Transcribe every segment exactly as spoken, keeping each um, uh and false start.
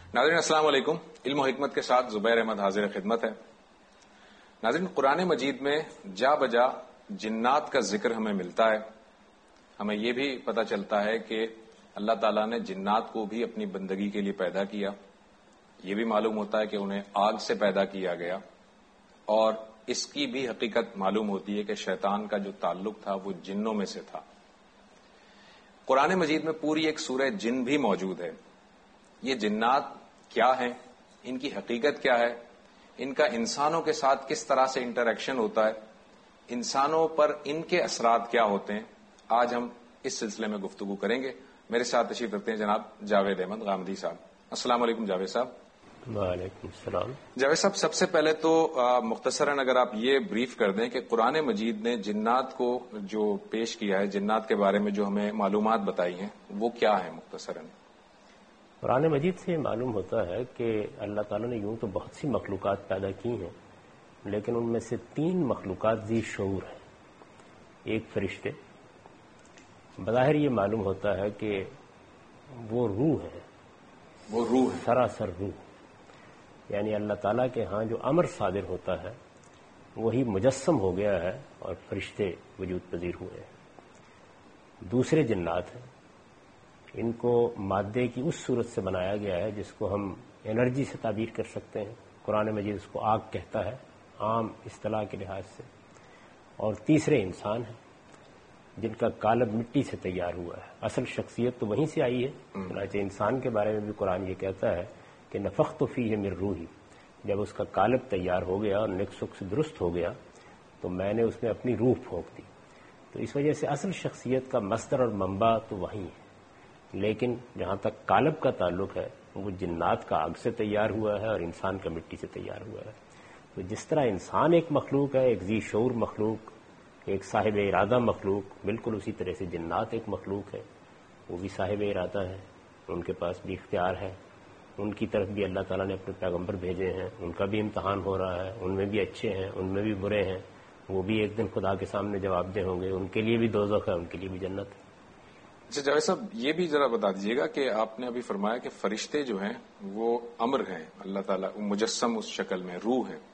ناظرین السلام علیکم. علم و حکمت کے ساتھ زبیر احمد حاضر خدمت ہے. ناظرین قرآن مجید میں جا بجا جنات کا ذکر ہمیں ملتا ہے. ہمیں یہ بھی پتہ چلتا ہے کہ اللہ تعالیٰ نے جنات کو بھی اپنی بندگی کے لیے پیدا کیا. یہ بھی معلوم ہوتا ہے کہ انہیں آگ سے پیدا کیا گیا، اور اس کی بھی حقیقت معلوم ہوتی ہے کہ شیطان کا جو تعلق تھا وہ جنوں میں سے تھا. قرآن مجید میں پوری ایک سورہ جن بھی موجود ہے. یہ جنات کیا ہیں، ان کی حقیقت کیا ہے، ان کا انسانوں کے ساتھ کس طرح سے انٹریکشن ہوتا ہے، انسانوں پر ان کے اثرات کیا ہوتے ہیں، آج ہم اس سلسلے میں گفتگو کریں گے. میرے ساتھ تشریف رکھتے ہیں جناب جاوید احمد غامدی صاحب. السلام علیکم جاوید صاحب. وعلیکم السلام. جاوید صاحب، سب سے پہلے تو مختصراً اگر آپ یہ بریف کر دیں کہ قرآن مجید نے جنات کو جو پیش کیا ہے، جنات کے بارے میں جو ہمیں معلومات بتائی ہیں، وہ کیا ہیں مختصراً؟ قرآن مجید سے یہ معلوم ہوتا ہے کہ اللہ تعالیٰ نے یوں تو بہت سی مخلوقات پیدا کی ہیں، لیکن ان میں سے تین مخلوقات ذی شعور ہیں. ایک فرشتے، بظاہر یہ معلوم ہوتا ہے کہ وہ روح ہے، وہ روح ہے، سراسر روح. یعنی اللہ تعالیٰ کے ہاں جو امر صادر ہوتا ہے وہی مجسم ہو گیا ہے اور فرشتے وجود پذیر ہوئے ہیں. دوسرے جنات ہیں، ان کو مادے کی اس صورت سے بنایا گیا ہے جس کو ہم انرجی سے تعبیر کر سکتے ہیں. قرآن مجید اس کو آگ کہتا ہے عام اصطلاح کے لحاظ سے. اور تیسرے انسان ہیں جن کا قالب مٹی سے تیار ہوا ہے. اصل شخصیت تو وہیں سے آئی ہے. چنانچہ انسان کے بارے میں بھی قرآن یہ کہتا ہے کہ نفخت فیہ من روحی، جب اس کا قالب تیار ہو گیا اور نک سک سے درست ہو گیا تو میں نے اس میں اپنی روح پھونک دی. تو اس وجہ سے اصل شخصیت کا مصدر اور منبع تو وہیں ہے، لیکن جہاں تک قالب کا تعلق ہے وہ جنات کا آگ سے تیار ہوا ہے اور انسان کا مٹی سے تیار ہوا ہے. تو جس طرح انسان ایک مخلوق ہے، ایک ذی شعور مخلوق، ایک صاحب ارادہ مخلوق، بالکل اسی طرح سے جنات ایک مخلوق ہے، وہ بھی صاحب ارادہ ہے، ان کے پاس بھی اختیار ہے. ان کی طرف بھی اللہ تعالیٰ نے اپنے پیغمبر بھیجے ہیں، ان کا بھی امتحان ہو رہا ہے. ان میں بھی اچھے ہیں، ان میں بھی برے ہیں، وہ بھی ایک دن خدا کے سامنے جواب دہ ہوں گے. ان کے لیے بھی دوزخ ہے، ان کے لیے بھی جنت ہے. اچھا جاوید صاحب، یہ بھی ذرا بتا دیجیے گا کہ آپ نے ابھی فرمایا کہ فرشتے جو ہیں وہ امر ہیں، اللہ تعالیٰ مجسم اس شکل میں روح ہیں.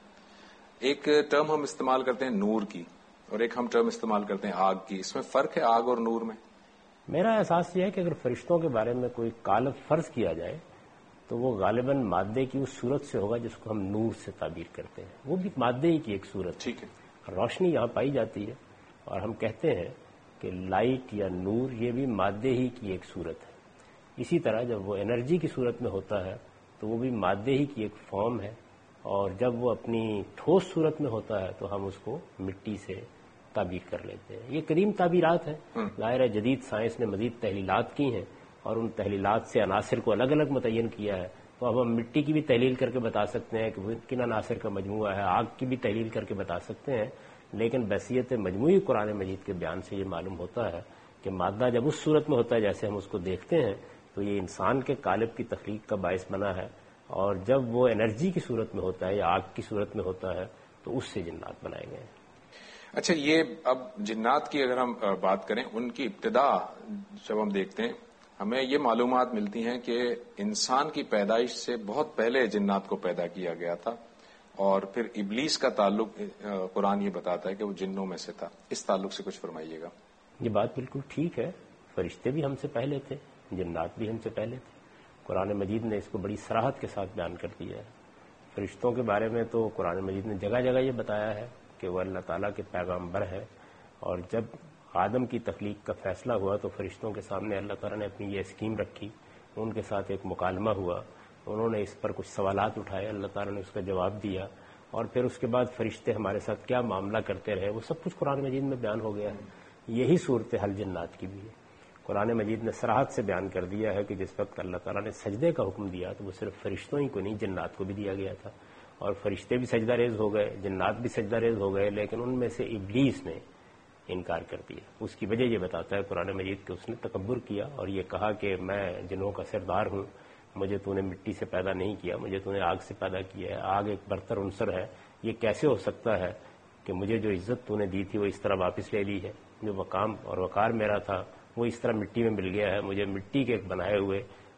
ایک ٹرم ہم استعمال کرتے ہیں نور کی، اور ایک ہم ٹرم استعمال کرتے ہیں آگ کی. اس میں فرق ہے آگ اور نور میں؟ میرا احساس یہ ہے کہ اگر فرشتوں کے بارے میں کوئی قالب فرض کیا جائے تو وہ غالباً مادے کی اس صورت سے ہوگا جس کو ہم نور سے تعبیر کرتے ہیں. وہ بھی مادے ہی کی ایک صورت. ٹھیک ہے. روشنی یہاں پائی جاتی ہے، اور ہم کہتے ہیں کہ لائٹ یا نور یہ بھی مادے ہی کی ایک صورت ہے. اسی طرح جب وہ انرجی کی صورت میں ہوتا ہے تو وہ بھی مادے ہی کی ایک فارم ہے، اور جب وہ اپنی ٹھوس صورت میں ہوتا ہے تو ہم اس کو مٹی سے تعبیر کر لیتے ہیں. یہ قدیم تعبیرات ہیں. ظاہر جدید سائنس نے مزید تحلیلات کی ہیں اور ان تحلیلات سے عناصر کو الگ الگ متعین کیا ہے. تو اب ہم مٹی کی بھی تحلیل کر کے بتا سکتے ہیں کہ وہ کن عناصر کا مجموعہ ہے، آگ کی بھی تحلیل کر کے بتا سکتے ہیں. لیکن بحثیت مجموعی قرآن مجید کے بیان سے یہ معلوم ہوتا ہے کہ مادہ جب اس صورت میں ہوتا ہے جیسے ہم اس کو دیکھتے ہیں تو یہ انسان کے قالب کی تخلیق کا باعث بنا ہے، اور جب وہ انرجی کی صورت میں ہوتا ہے یا آگ کی صورت میں ہوتا ہے تو اس سے جنات بنائے گئے ہیں. اچھا، یہ اب جنات کی اگر ہم بات کریں، ان کی ابتدا جب ہم دیکھتے ہیں ہمیں یہ معلومات ملتی ہیں کہ انسان کی پیدائش سے بہت پہلے جنات کو پیدا کیا گیا تھا، اور پھر ابلیس کا تعلق قرآن یہ بتاتا ہے کہ وہ جنوں میں سے تھا. اس تعلق سے کچھ فرمائیے گا. یہ بات بالکل ٹھیک ہے. فرشتے بھی ہم سے پہلے تھے، جنات بھی ہم سے پہلے تھے. قرآن مجید نے اس کو بڑی صراحت کے ساتھ بیان کر دیا ہے. فرشتوں کے بارے میں تو قرآن مجید نے جگہ جگہ یہ بتایا ہے کہ وہ اللہ تعالیٰ کے پیغمبر ہے. اور جب آدم کی تخلیق کا فیصلہ ہوا تو فرشتوں کے سامنے اللہ تعالیٰ نے اپنی یہ اسکیم رکھی، ان کے ساتھ ایک مکالمہ ہوا، انہوں نے اس پر کچھ سوالات اٹھائے، اللہ تعالیٰ نے اس کا جواب دیا، اور پھر اس کے بعد فرشتے ہمارے ساتھ کیا معاملہ کرتے رہے وہ سب کچھ قرآن مجید میں بیان ہو گیا ہے. یہی صورتحال جنات کی بھی ہے. قرآن مجید نے صراحت سے بیان کر دیا ہے کہ جس وقت اللہ تعالیٰ نے سجدے کا حکم دیا تو وہ صرف فرشتوں ہی کو نہیں، جنات کو بھی دیا گیا تھا. اور فرشتے بھی سجدہ ریز ہو گئے، جنات بھی سجدہ ریز ہو گئے، لیکن ان میں سے ابلیس نے انکار کر دیا. اس کی وجہ یہ بتاتا ہے قرآن مجید کہ اس نے تکبر کیا اور یہ کہا کہ میں جنوں کا سردار ہوں، مجھے تو نے مٹی سے پیدا نہیں کیا، مجھے تو نے آگ سے پیدا کیا ہے. آگ ایک برتر عنصر ہے، یہ کیسے ہو سکتا ہے کہ مجھے جو عزت تو نے دی تھی وہ اس طرح واپس لے لی ہے، جو مقام اور وقار میرا تھا وہ اس طرح مٹی میں مل گیا ہے. مجھے مٹی کے ایک بنائے ہوئے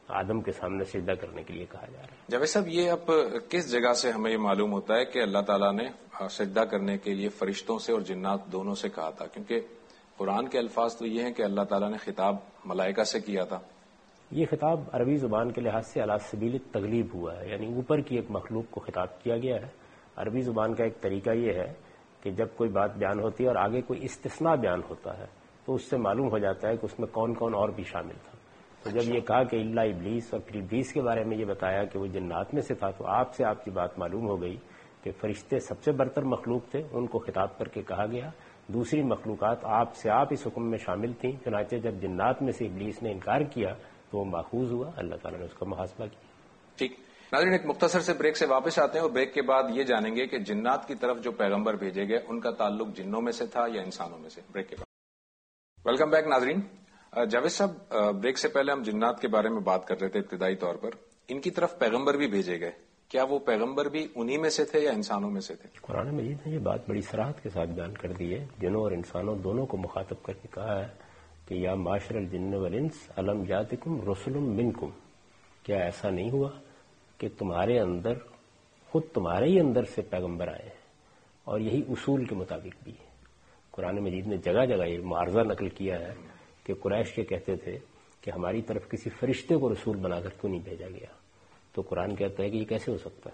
آدم کے سامنے سجدہ کرنے کے لیے کہا جا رہا ہے۔ جاوید صاحب، یہ اب کس جگہ سے ہمیں یہ معلوم ہوتا ہے کہ اللہ تعالیٰ نے سجدہ کرنے کے لیے فرشتوں سے اور جنات دونوں سے کہا تھا؟ کیونکہ قرآن کے الفاظ تو یہ ہیں کہ اللہ تعالیٰ نے خطاب ملائکہ سے کیا تھا۔ یہ خطاب عربی زبان کے لحاظ سے علی سبیل التغلیب ہوا ہے، یعنی اوپر کی ایک مخلوق کو خطاب کیا گیا ہے۔ عربی زبان کا ایک طریقہ یہ ہے کہ جب کوئی بات بیان ہوتی ہے اور آگے کوئی استثناء بیان ہوتا ہے تو اس سے معلوم ہو جاتا ہے کہ اس میں کون کون اور بھی شامل تھا۔ تو جب یہ کہا کہ اللہ ابلیس، اور پھر ابلیس کے بارے میں یہ بتایا کہ وہ جنات میں سے تھا، تو آپ سے آپ کی بات معلوم ہو گئی کہ فرشتے سب سے برتر مخلوق تھے، ان کو خطاب کر کے کہا گیا۔ دوسری مخلوقات آپ سے آپ اس حکم میں شامل تھیں، چنانچہ جب جنات میں سے ابلیس نے انکار کیا تو وہ ماخوذ ہوا، اللہ تعالیٰ نے اس کا محاسبہ کیا۔ ٹھیک ناظرین، ایک مختصر سے بریک سے واپس آتے ہیں اور بریک کے بعد یہ جانیں گے کہ جنات کی طرف جو پیغمبر بھیجے گئے ان کا تعلق جنوں میں سے تھا یا انسانوں میں سے۔ بریک کے بعد ویلکم بیک ناظرین۔ جاوید صاحب، بریک سے پہلے ہم جنات کے بارے میں بات کر رہے تھے ابتدائی طور پر، ان کی طرف پیغمبر بھی بھیجے گئے، کیا وہ پیغمبر بھی انہی میں سے تھے یا انسانوں میں سے تھے؟ قرآن مجید نے یہ بات بڑی صراحت کے ساتھ بیان کر دی ہے، جنوں اور انسانوں دونوں کو مخاطب کر کے کہا ہے کہ یا معاشر الجن والانس الم یاتکم رسل منکم، کیا ایسا نہیں ہوا کہ تمہارے اندر، خود تمہارے ہی اندر سے پیغمبر آئے ہیں، اور یہی اصول کے مطابق بھی ہے۔ قرآن مجید نے جگہ جگہ یہ معارضہ نقل کیا ہے کہ قریش یہ کہتے تھے کہ ہماری طرف کسی فرشتے کو رسول بنا کر کیوں نہیں بھیجا گیا؟ تو قرآن کہتا ہے کہ یہ کیسے ہو سکتا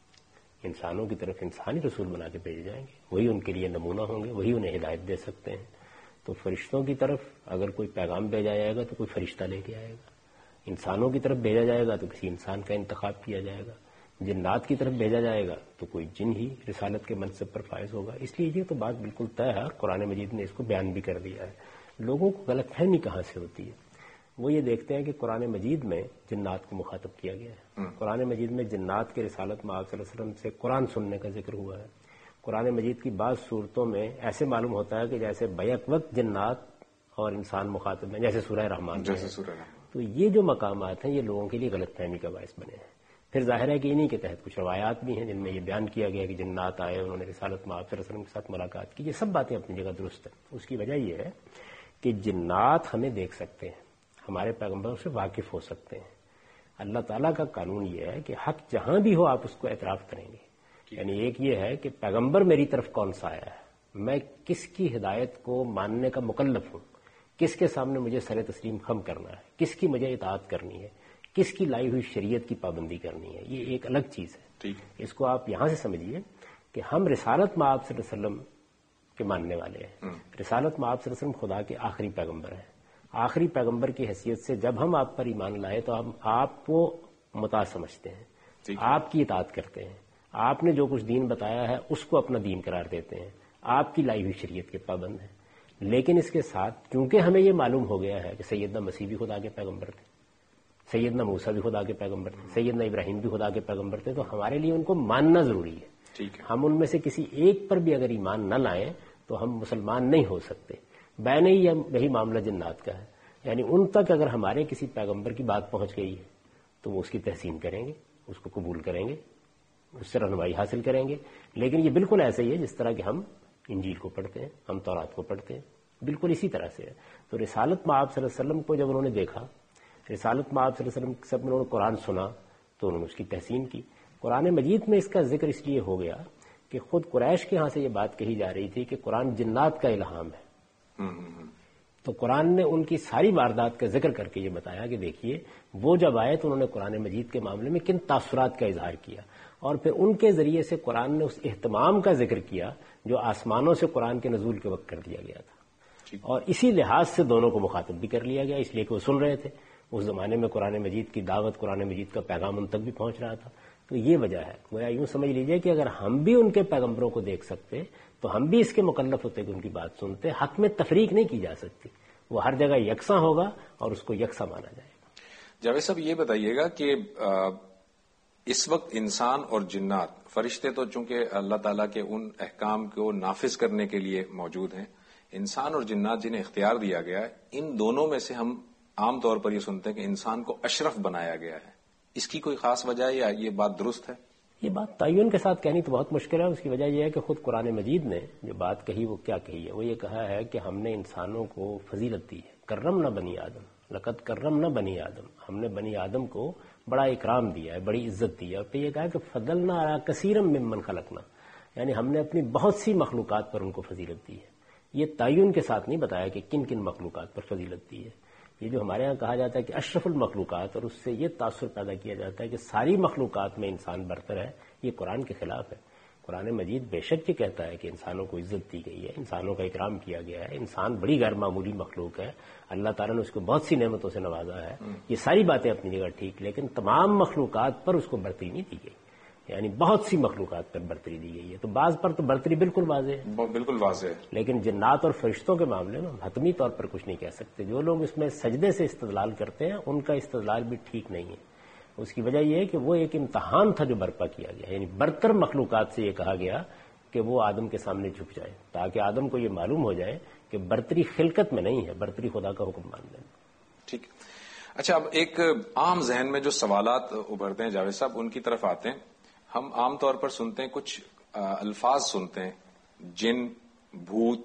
ہے؟ انسانوں کی طرف انسانی رسول بنا کے بھیجے جائیں گے، وہی ان کے لیے نمونہ ہوں گے، وہی انہیں ہدایت دے سکتے ہیں۔ تو فرشتوں کی طرف اگر کوئی پیغام بھیجا جائے گا تو کوئی فرشتہ لے کے آئے گا، انسانوں کی طرف بھیجا جائے گا تو کسی انسان کا انتخاب کیا جائے گا، جنات کی طرف بھیجا جائے گا تو کوئی جن ہی رسالت کے منصب پر فائز ہوگا۔ اس لیے یہ تو بات بالکل طے ہے، قرآن مجید نے اس کو بیان بھی کر دیا ہے۔ لوگوں کو غلط فہمی کہاں سے ہوتی ہے؟ وہ یہ دیکھتے ہیں کہ قرآن مجید میں جنات کو مخاطب کیا گیا ہے، قرآن مجید میں جنات کے رسالت میں آپ صلی اللہ علیہ وسلم سے قرآن سننے کا ذکر ہوا ہے۔ قرآن مجید کی بعض صورتوں میں ایسے معلوم ہوتا ہے کہ جیسے بیک وقت جنات اور انسان مخاطب ہیں، جیسے سورہ رحمان جیسے سورہ رحمان۔ تو یہ جو مقامات ہیں یہ لوگوں کے لیے غلط فہمی کا باعث بنے ہیں۔ پھر ظاہر ہے کہ انہی کے تحت کچھ روایات بھی ہیں جن میں یہ بیان کیا گیا کہ جنات آئے، انہوں نے رسالت میں آپ صلی اللہ علیہ وسلم کے ساتھ ملاقات کی۔ یہ سب باتیں اپنی جگہ درست ہیں۔ اس کی وجہ یہ ہے کہ جنات ہمیں دیکھ سکتے ہیں، ہمارے پیغمبروں سے واقف ہو سکتے ہیں۔ اللہ تعالیٰ کا قانون یہ ہے کہ حق جہاں بھی ہو آپ اس کو اعتراف کریں گے۔ یعنی ایک یہ ہے کہ پیغمبر میری طرف کون سا آیا ہے، میں کس کی ہدایت کو ماننے کا مکلف ہوں، کس کے سامنے مجھے سر تسلیم خم کرنا ہے، کس کی مجھے اطاعت کرنی ہے، کس کی لائی ہوئی شریعت کی پابندی کرنی ہے، یہ ایک الگ چیز ہے۔ اس کو آپ یہاں سے سمجھیے کہ ہم رسالت میں آپ صلی اللہ علیہ وسلم کے ماننے والے ہیں۔ رسالت میں آپ صلی اللہ علیہ وسلم خدا کے آخری پیغمبر ہیں۔ آخری پیغمبر کی حیثیت سے جب ہم آپ پر ایمان لائے تو ہم آپ کو مطاع سمجھتے ہیں، آپ کی اطاعت کرتے ہیں، آپ نے جو کچھ دین بتایا ہے اس کو اپنا دین قرار دیتے ہیں، آپ کی لائی ہوئی شریعت کے پابند ہیں۔ لیکن اس کے ساتھ چونکہ ہمیں یہ معلوم ہو گیا ہے کہ سیدنا مسیح بھی خدا کے پیغمبر تھے، سیدنا موسیٰ بھی خدا کے پیغمبر تھے، سیدنا ابراہیم بھی خدا کے پیغمبر تھے، تو ہمارے لیے ان کو ماننا ضروری ہے۔ ہم ان میں سے کسی ایک پر بھی اگر ایمان نہ لائیں تو ہم مسلمان نہیں ہو سکتے۔ بین ہی یہی معاملہ جنات کا ہے، یعنی ان تک اگر ہمارے کسی پیغمبر کی بات پہنچ گئی ہے تو وہ اس کی تحسین کریں گے، اس کو قبول کریں گے، اس سے رہنمائی حاصل کریں گے۔ لیکن یہ بالکل ایسے ہی ہے جس طرح کہ ہم انجیل کو پڑھتے ہیں، ہم تورات کو پڑھتے ہیں، بالکل اسی طرح سے ہے۔ تو رسالت میں آپ صلی اللہ علیہ وسلم کو جب انہوں نے دیکھا، رسالت میں آپ صلی اللہ علیہ وسلم سب انہوں نے قرآن سنا تو انہوں نے اس کی تحسین کی۔ قرآن مجید میں اس کا ذکر اس لیے ہو گیا کہ خود قریش کے ہاں سے یہ بات کہی جا رہی تھی کہ قرآن جنات کا الہام ہے، تو قرآن نے ان کی ساری واردات کا ذکر کر کے یہ بتایا کہ دیکھیے وہ جب آئے تو انہوں نے قرآن مجید کے معاملے میں کن تاثرات کا اظہار کیا، اور پھر ان کے ذریعے سے قرآن نے اس اہتمام کا ذکر کیا جو آسمانوں سے قرآن کے نزول کے وقت کر دیا گیا تھا، اور اسی لحاظ سے دونوں کو مخاطب بھی کر لیا گیا، اس لیے کہ وہ سن رہے تھے۔ اس زمانے میں قرآن مجید کی دعوت، قرآن مجید کا پیغام ان تک بھی پہنچ رہا تھا۔ تو یہ وجہ ہے، گویا یوں سمجھ لیجئے کہ اگر ہم بھی ان کے پیغمبروں کو دیکھ سکتے تو ہم بھی اس کے مکلف ہوتے کہ ان کی بات سنتے۔ حق میں تفریق نہیں کی جا سکتی، وہ ہر جگہ یکساں ہوگا اور اس کو یکساں مانا جائے گا۔ جاوید صاحب یہ بتائیے گا کہ اس وقت انسان اور جنات، فرشتے تو چونکہ اللہ تعالیٰ کے ان احکام کو نافذ کرنے کے لیے موجود ہیں، انسان اور جنات جنہیں اختیار دیا گیا ہے، ان دونوں میں سے ہم عام طور پر یہ سنتے ہیں کہ انسان کو اشرف بنایا گیا ہے، اس کی کوئی خاص وجہ ہے یا یہ بات درست ہے؟ یہ بات تعین کے ساتھ کہنی تو بہت مشکل ہے۔ اس کی وجہ یہ ہے کہ خود قرآن مجید نے جو بات کہی وہ کیا کہی ہے، وہ یہ کہا ہے کہ ہم نے انسانوں کو فضیلت دی ہے، کرم نہ بنی آدم، لقد کرم نہ بنی آدم، ہم نے بنی آدم کو بڑا اکرام دیا ہے، بڑی عزت دی ہے، اور پھر یہ کہا کہ فضلنا علی کثیر ممن خلقنا، یعنی ہم نے اپنی بہت سی مخلوقات پر ان کو فضیلت دی ہے۔ یہ تعین کے ساتھ نہیں بتایا کہ کن کن مخلوقات پر فضیلت دی ہے۔ یہ جو ہمارے ہاں کہا جاتا ہے کہ اشرف المخلوقات، اور اس سے یہ تاثر پیدا کیا جاتا ہے کہ ساری مخلوقات میں انسان برتر ہے، یہ قرآن کے خلاف ہے۔ قرآن مجید بے شک یہ کہتا ہے کہ انسانوں کو عزت دی گئی ہے، انسانوں کا اکرام کیا گیا ہے، انسان بڑی غیر معمولی مخلوق ہے، اللہ تعالیٰ نے اس کو بہت سی نعمتوں سے نوازا ہے، یہ ساری باتیں اپنی جگہ ٹھیک، لیکن تمام مخلوقات پر اس کو برتری نہیں دی گئی، یعنی بہت سی مخلوقات پر برتری دی گئی ہے۔ تو بعض پر تو برتری بالکل واضح ہے، بالکل واضح ہے، لیکن جنات اور فرشتوں کے معاملے میں ہم حتمی طور پر کچھ نہیں کہہ سکتے۔ جو لوگ اس میں سجدے سے استدلال کرتے ہیں ان کا استدلال بھی ٹھیک نہیں ہے۔ اس کی وجہ یہ ہے کہ وہ ایک امتحان تھا جو برپا کیا گیا، یعنی برتر مخلوقات سے یہ کہا گیا کہ وہ آدم کے سامنے جھک جائے، تاکہ آدم کو یہ معلوم ہو جائے کہ برتری خلقت میں نہیں ہے، برتری خدا کا حکم مان لینا۔ ٹھیک۔ اچھا، اب ایک عام ذہن میں جو سوالات ابھرتے ہیں جاوید صاحب، ان کی طرف آتے ہیں۔ ہم عام طور پر سنتے ہیں، کچھ الفاظ سنتے ہیں، جن، بھوت،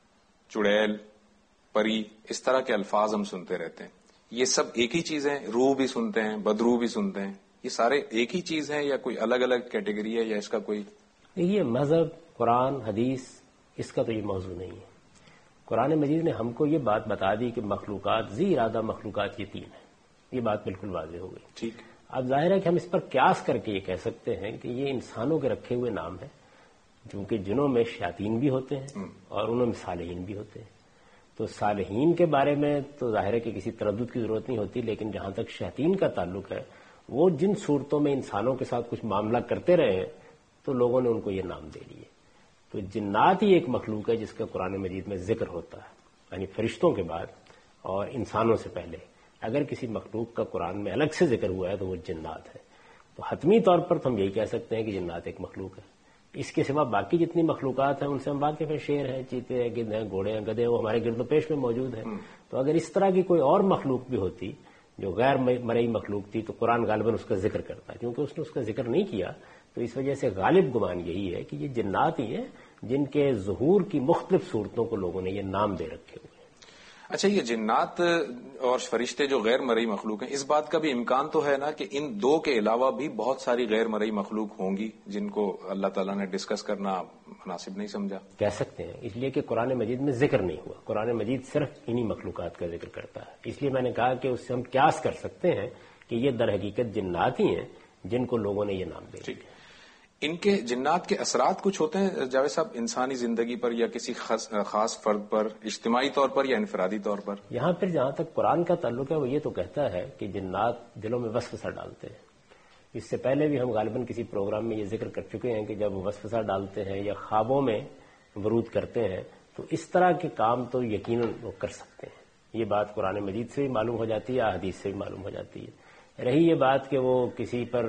چڑیل، پری، اس طرح کے الفاظ ہم سنتے رہتے ہیں۔ یہ سب ایک ہی چیز ہے؟ روح بھی سنتے ہیں، بدروح بھی سنتے ہیں، یہ سارے ایک ہی چیز ہیں یا کوئی الگ الگ کیٹیگری ہے، یا اس کا کوئی؟ یہ مذہب، قرآن، حدیث، اس کا تو یہ موضوع نہیں ہے۔ قرآن مجید نے ہم کو یہ بات بتا دی کہ مخلوقات، ذی ارادہ مخلوقات یہ تین ہیں، یہ بات بالکل واضح ہو گئی۔ ٹھیک۔ اب ظاہر ہے کہ ہم اس پر قیاس کر کے یہ کہہ سکتے ہیں کہ یہ انسانوں کے رکھے ہوئے نام ہیں، چونکہ جنوں میں شیاطین بھی ہوتے ہیں اور انہوں میں صالحین بھی ہوتے ہیں۔ تو صالحین کے بارے میں تو ظاہر ہے کہ کسی تردد کی ضرورت نہیں ہوتی، لیکن جہاں تک شیاطین کا تعلق ہے، وہ جن صورتوں میں انسانوں کے ساتھ کچھ معاملہ کرتے رہے ہیں تو لوگوں نے ان کو یہ نام دے لیے۔ تو جنات ہی ایک مخلوق ہے جس کا قرآن مجید میں ذکر ہوتا ہے، یعنی فرشتوں کے بعد اور انسانوں سے پہلے اگر کسی مخلوق کا قرآن میں الگ سے ذکر ہوا ہے تو وہ جنات ہے۔ تو حتمی طور پر تو ہم یہی کہہ سکتے ہیں کہ جنات ایک مخلوق ہے۔ اس کے سوا باقی جتنی مخلوقات ہیں ان سے ہم واقف ہیں، شیر ہیں، چیتے ہیں، گدھ ہیں، گھوڑے ہیں، گدھے، وہ ہمارے گرد و پیش میں موجود ہیں۔ تو اگر اس طرح کی کوئی اور مخلوق بھی ہوتی جو غیر مرئی مخلوق تھی تو قرآن غالباً اس کا ذکر کرتا ہے، کیونکہ اس نے اس کا ذکر نہیں کیا، تو اس وجہ سے غالب گمان یہی ہے کہ یہ جنات ہی ہیں جن کے ظہور کی مختلف صورتوں کو لوگوں نے یہ نام دے رکھے ہوئے ہیں۔ اچھا، یہ جنات اور فرشتے جو غیر مرئی مخلوق ہیں، اس بات کا بھی امکان تو ہے نا کہ ان دو کے علاوہ بھی بہت ساری غیر مرئی مخلوق ہوں گی جن کو اللہ تعالیٰ نے ڈسکس کرنا مناسب نہیں سمجھا؟ کہہ سکتے ہیں، اس لیے کہ قرآن مجید میں ذکر نہیں ہوا، قرآن مجید صرف انہی مخلوقات کا ذکر کرتا ہے۔ اس لیے میں نے کہا کہ اس سے ہم قیاس کر سکتے ہیں کہ یہ در حقیقت جنات ہی ہیں جن کو لوگوں نے یہ نام دے دیا۔ ان کے جنات کے اثرات کچھ ہوتے ہیں جاوید صاحب انسانی زندگی پر، یا کسی خاص فرد پر، اجتماعی طور پر یا انفرادی طور پر؟ یہاں پھر جہاں تک قرآن کا تعلق ہے وہ یہ تو کہتا ہے کہ جنات دلوں میں وسوسہ ڈالتے ہیں۔ اس سے پہلے بھی ہم غالباً کسی پروگرام میں یہ ذکر کر چکے ہیں کہ جب وہ وسوسہ ڈالتے ہیں یا خوابوں میں ورود کرتے ہیں تو اس طرح کے کام تو یقیناً وہ کر سکتے ہیں۔ یہ بات قرآن مجید سے بھی معلوم ہو جاتی ہے، حدیث سے بھی معلوم ہو جاتی ہے۔ رہی یہ بات کہ وہ کسی پر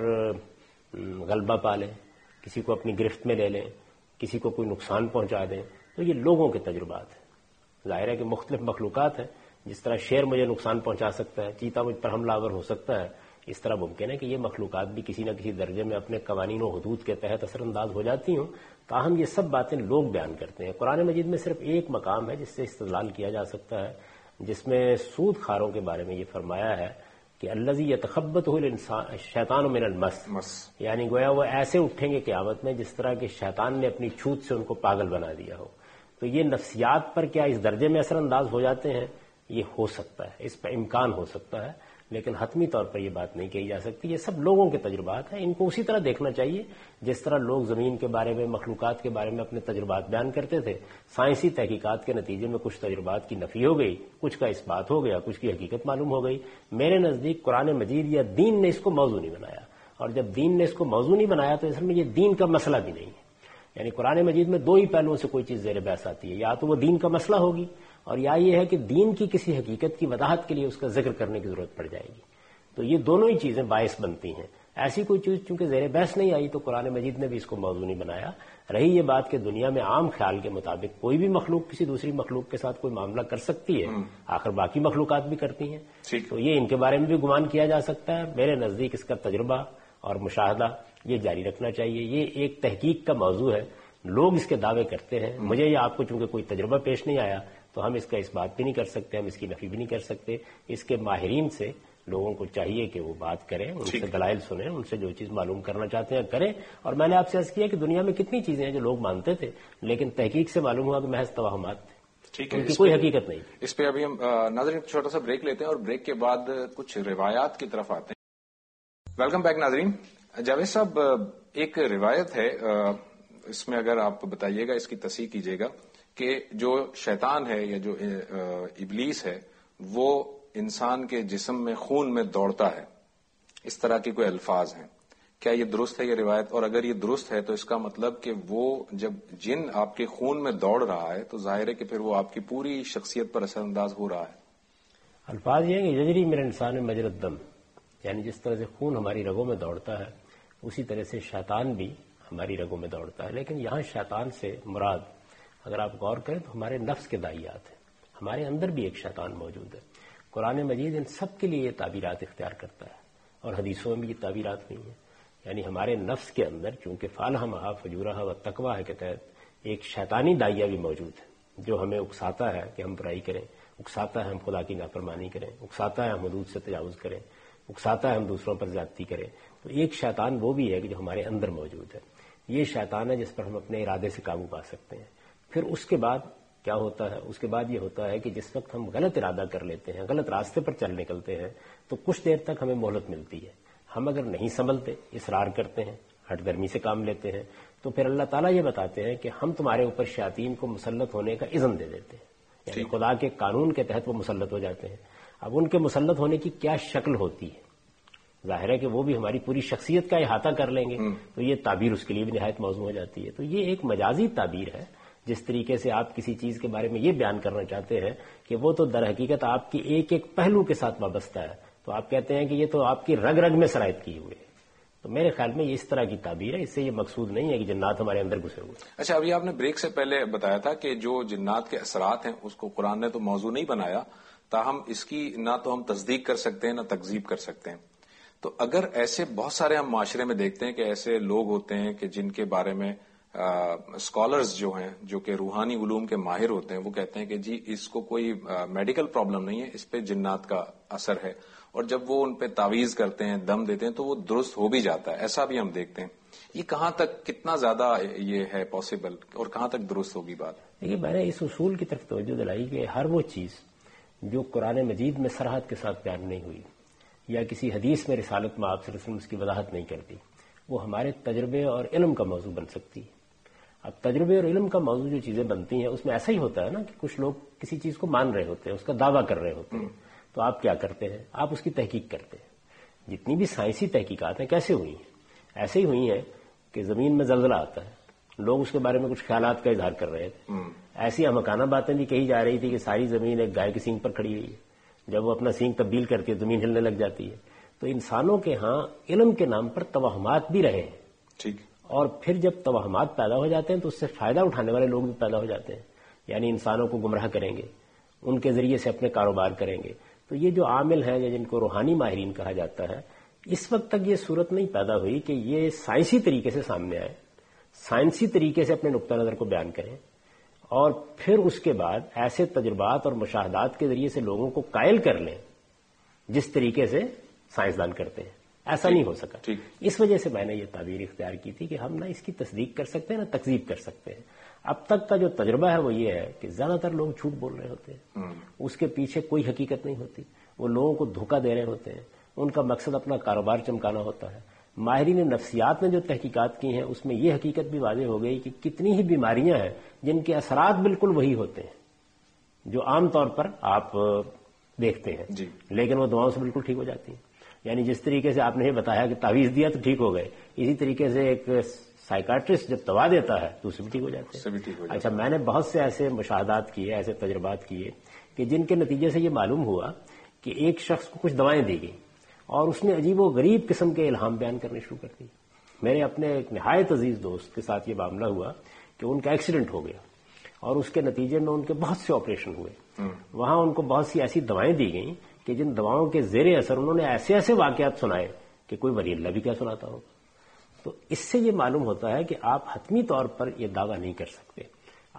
غلبہ پا لیں، کسی کو اپنی گرفت میں لے لیں، کسی کو کوئی نقصان پہنچا دیں، تو یہ لوگوں کے تجربات ہیں۔ ظاہر ہے کہ مختلف مخلوقات ہیں، جس طرح شیر مجھے نقصان پہنچا سکتا ہے، چیتا مجھ پر حملہ آور ہو سکتا ہے، اس طرح ممکن ہے کہ یہ مخلوقات بھی کسی نہ کسی درجے میں اپنے قوانین و حدود کے تحت اثر انداز ہو جاتی ہوں۔ تاہم یہ سب باتیں لوگ بیان کرتے ہیں۔ قرآن مجید میں صرف ایک مقام ہے جس سے استدلال کیا جا سکتا ہے، جس میں سود خاروں کے بارے میں یہ فرمایا ہے کہ الذی یتخبطہ الانسان الشیطان من المس، یعنی گویا وہ ایسے اٹھیں گے قیامت میں جس طرح کہ شیطان نے اپنی چھوت سے ان کو پاگل بنا دیا ہو۔ تو یہ نفسیات پر کیا اس درجے میں اثر انداز ہو جاتے ہیں؟ یہ ہو سکتا ہے، اس پر امکان ہو سکتا ہے، لیکن حتمی طور پر یہ بات نہیں کہی جا سکتی۔ یہ سب لوگوں کے تجربات ہیں، ان کو اسی طرح دیکھنا چاہیے جس طرح لوگ زمین کے بارے میں، مخلوقات کے بارے میں اپنے تجربات بیان کرتے تھے۔ سائنسی تحقیقات کے نتیجے میں کچھ تجربات کی نفی ہو گئی، کچھ کا اس بات ہو گیا، کچھ کی حقیقت معلوم ہو گئی۔ میرے نزدیک قرآن مجید یا دین نے اس کو موضوع نہیں بنایا، اور جب دین نے اس کو موضوع نہیں بنایا تو اصل میں یہ دین کا مسئلہ بھی نہیں ہے۔ یعنی قرآن مجید میں دو ہی پہلوؤں سے کوئی چیز زیر بحث آتی ہے، یا تو وہ دین کا مسئلہ ہوگی، اور یا یہ ہے کہ دین کی کسی حقیقت کی وضاحت کے لیے اس کا ذکر کرنے کی ضرورت پڑ جائے گی۔ تو یہ دونوں ہی چیزیں باعث بنتی ہیں۔ ایسی کوئی چیز چونکہ زیر بحث نہیں آئی تو قرآن مجید نے بھی اس کو موضوع نہیں بنایا۔ رہی یہ بات کہ دنیا میں عام خیال کے مطابق کوئی بھی مخلوق کسی دوسری مخلوق کے ساتھ کوئی معاملہ کر سکتی ہے، آخر باقی مخلوقات بھی کرتی ہیں، تو یہ ان کے بارے میں بھی گمان کیا جا سکتا ہے۔ میرے نزدیک اس کا تجربہ اور مشاہدہ یہ جاری رکھنا چاہیے۔ یہ ایک تحقیق کا موضوع ہے، لوگ اس کے دعوے کرتے ہیں، مجھے یا آپ کو چونکہ کوئی تجربہ پیش نہیں آیا تو ہم اس کا اس بات بھی نہیں کر سکتے، ہم اس کی نفی بھی نہیں کر سکتے۔ اس کے ماہرین سے لوگوں کو چاہیے کہ وہ بات کریں، ان سے دلائل سنیں، ان سے جو چیز معلوم کرنا چاہتے ہیں کریں. اور میں نے آپ سے عرض کیا کہ دنیا میں کتنی چیزیں ہیں جو لوگ مانتے تھے لیکن تحقیق سے معلوم ہوا کہ محض توہمات تھے، ٹھیک ہے، ان کی کوئی حقیقت نہیں. اس پہ ابھی ہم ناظرین چھوٹا سا بریک لیتے ہیں اور بریک کے بعد کچھ روایات کی طرف آتے ہیں. ویلکم بیک ناظرین. جاوید صاحب، ایک روایت ہے، اس میں اگر آپ بتائیے گا، اس کی تصحیح کیجیے گا کہ جو شیطان ہے یا جو ابلیس ہے وہ انسان کے جسم میں خون میں دوڑتا ہے، اس طرح کے کوئی الفاظ ہیں. کیا یہ درست ہے یہ روایت؟ اور اگر یہ درست ہے تو اس کا مطلب کہ وہ جب جن آپ کے خون میں دوڑ رہا ہے تو ظاہر ہے کہ پھر وہ آپ کی پوری شخصیت پر اثر انداز ہو رہا ہے. الفاظ یہ ہیں کہ یجری من الانسان مجری الدم، یعنی جس طرح سے خون ہماری رگوں میں دوڑتا ہے اسی طرح سے شیطان بھی ہماری رگوں میں دوڑتا ہے. لیکن یہاں شیطان سے مراد اگر آپ غور کریں تو ہمارے نفس کے داعیات ہیں، ہمارے اندر بھی ایک شیطان موجود ہے. قرآن مجید ان سب کے لیے یہ تعبیرات اختیار کرتا ہے اور حدیثوں میں بھی یہ تعبیرات نہیں ہیں. یعنی ہمارے نفس کے اندر چونکہ فالح مہا فجورہ و تقویٰ ہے کے تحت ایک شیطانی داعیہ بھی موجود ہے جو ہمیں اکساتا ہے کہ ہم برائی کریں، اکساتا ہے ہم خدا کی نافرمانی کریں، اکساتا ہے ہم حدود سے تجاوز کریں، اکساتا ہے ہم دوسروں پر زیادتی کریں. تو ایک شیطان وہ بھی ہے کہ جو ہمارے اندر موجود ہے. یہ شیطان ہے جس پر ہم اپنے ارادے سے قابو پا سکتے ہیں. پھر اس کے بعد کیا ہوتا ہے؟ اس کے بعد یہ ہوتا ہے کہ جس وقت ہم غلط ارادہ کر لیتے ہیں، غلط راستے پر چل نکلتے ہیں تو کچھ دیر تک ہمیں مہلت ملتی ہے. ہم اگر نہیں سنبھلتے، اصرار کرتے ہیں، ہٹ گرمی سے کام لیتے ہیں تو پھر اللہ تعالیٰ یہ بتاتے ہیں کہ ہم تمہارے اوپر شیاطین کو مسلط ہونے کا اذن دے دیتے ہیں. یعنی خدا کے قانون کے تحت وہ مسلط ہو جاتے ہیں. اب ان کے مسلط ہونے کی کیا شکل ہوتی ہے؟ ظاہر ہے کہ وہ بھی ہماری پوری شخصیت کا احاطہ کر لیں گے تو یہ تعبیر اس کے لیے بھی نہایت موزوں ہو جاتی ہے. تو یہ ایک مجازی تعبیر ہے. جس طریقے سے آپ کسی چیز کے بارے میں یہ بیان کرنا چاہتے ہیں کہ وہ تو در حقیقت آپ کی ایک ایک پہلو کے ساتھ وابستہ ہے تو آپ کہتے ہیں کہ یہ تو آپ کی رگ رگ میں سرایت کیے ہوئے. تو میرے خیال میں یہ اس طرح کی تعبیر ہے، اس سے یہ مقصود نہیں ہے کہ جنات ہمارے اندر گھسے ہوئے. اچھا، ابھی آپ نے بریک سے پہلے بتایا تھا کہ جو جنات کے اثرات ہیں اس کو قرآن نے تو موضوع نہیں بنایا، تاہم اس کی نہ تو ہم تصدیق کر سکتے ہیں نہ تکذیب کر سکتے ہیں. تو اگر ایسے بہت سارے ہم معاشرے میں دیکھتے ہیں کہ ایسے لوگ ہوتے ہیں کہ جن کے بارے میں اسکالرز جو ہیں جو کہ روحانی علوم کے ماہر ہوتے ہیں وہ کہتے ہیں کہ جی اس کو کوئی میڈیکل پرابلم نہیں ہے، اس پہ جنات کا اثر ہے، اور جب وہ ان پہ تعویذ کرتے ہیں، دم دیتے ہیں تو وہ درست ہو بھی جاتا ہے. ایسا بھی ہم دیکھتے ہیں. یہ کہاں تک کتنا زیادہ یہ ہے پاسبل اور کہاں تک درست ہوگی بات؟ دیکھیے، میں نے اس اصول کی طرف توجہ دلائی کہ ہر وہ چیز جو قرآن مجید میں صراحت کے ساتھ بیان نہیں ہوئی یا کسی حدیث میں رسالت میں آپ صلی اللہ علیہ وسلم اس کی وضاحت نہیں کرتی، وہ ہمارے تجربے اور علم کا موضوع بن سکتی ہے. اب تجربے اور علم کا موضوع جو چیزیں بنتی ہیں اس میں ایسا ہی ہوتا ہے نا کہ کچھ لوگ کسی چیز کو مان رہے ہوتے ہیں، اس کا دعویٰ کر رہے ہوتے ہیں. تو آپ کیا کرتے ہیں؟ آپ اس کی تحقیق کرتے ہیں. جتنی بھی سائنسی تحقیقات ہیں کیسے ہوئی ہیں؟ ایسے ہی ہوئی ہیں کہ زمین میں زلزلہ آتا ہے، لوگ اس کے بارے میں کچھ خیالات کا اظہار کر رہے تھے. ایسی احمقانہ باتیں بھی کہی جا رہی تھی کہ ساری زمین ایک گائے کے سینگ پر کھڑی ہوئی ہے، جب وہ اپنا سینگ تبدیل کرتی ہے زمین ہلنے لگ جاتی ہے. تو انسانوں کے ہاں علم کے نام پر توہمات بھی رہے ہیں. ٹھیک. اور پھر جب توہمات پیدا ہو جاتے ہیں تو اس سے فائدہ اٹھانے والے لوگ بھی پیدا ہو جاتے ہیں. یعنی انسانوں کو گمراہ کریں گے، ان کے ذریعے سے اپنے کاروبار کریں گے. تو یہ جو عامل ہیں یا جن کو روحانی ماہرین کہا جاتا ہے، اس وقت تک یہ صورت نہیں پیدا ہوئی کہ یہ سائنسی طریقے سے سامنے آئے، سائنسی طریقے سے اپنے نقطہ نظر کو بیان کریں اور پھر اس کے بعد ایسے تجربات اور مشاہدات کے ذریعے سے لوگوں کو قائل کر لیں جس طریقے سے سائنسدان کرتے ہیں. ایسا نہیں ہو سکا. اس وجہ سے میں نے یہ تعبیر اختیار کی تھی کہ ہم نہ اس کی تصدیق کر سکتے ہیں نہ تکذیب کر سکتے ہیں. اب تک کا جو تجربہ ہے وہ یہ ہے کہ زیادہ تر لوگ جھوٹ بول رہے ہوتے ہیں، اس کے پیچھے کوئی حقیقت نہیں ہوتی، وہ لوگوں کو دھوکہ دے رہے ہوتے ہیں، ان کا مقصد اپنا کاروبار چمکانا ہوتا ہے. ماہرین نفسیات نے جو تحقیقات کی ہیں اس میں یہ حقیقت بھی واضح ہو گئی کہ کتنی ہی بیماریاں ہیں جن کے اثرات بالکل وہی ہوتے ہیں جو عام طور پر آپ دیکھتے ہیں جی. لیکن وہ دواؤں سے بالکل ٹھیک ہو جاتی ہیں. یعنی جس طریقے سے آپ نے یہ بتایا کہ تعویذ دیا تو ٹھیک ہو گئے، اسی طریقے سے ایک سائیکاٹرسٹ جب دوا دیتا ہے تو اسے بھی ٹھیک ہو جاتے ہیں. اچھا، میں نے بہت سے ایسے مشاہدات کیے، ایسے تجربات کیے کہ جن کے نتیجے سے یہ معلوم ہوا کہ ایک شخص کو کچھ دوائیں دی گئی اور اس نے عجیب و غریب قسم کے الہام بیان کرنے شروع کر دی. میرے اپنے ایک نہایت عزیز دوست کے ساتھ یہ معاملہ ہوا کہ ان کا ایکسیڈنٹ ہو گیا اور اس کے نتیجے میں ان کے بہت سے آپریشن ہوئے. وہاں ان کو بہت سی ایسی دوائیں دی گئیں کہ جن دواؤں کے زیر اثر انہوں نے ایسے ایسے واقعات سنائے کہ کوئی ولی اللہ بھی کیا سناتا ہوگا. تو اس سے یہ معلوم ہوتا ہے کہ آپ حتمی طور پر یہ دعویٰ نہیں کر سکتے.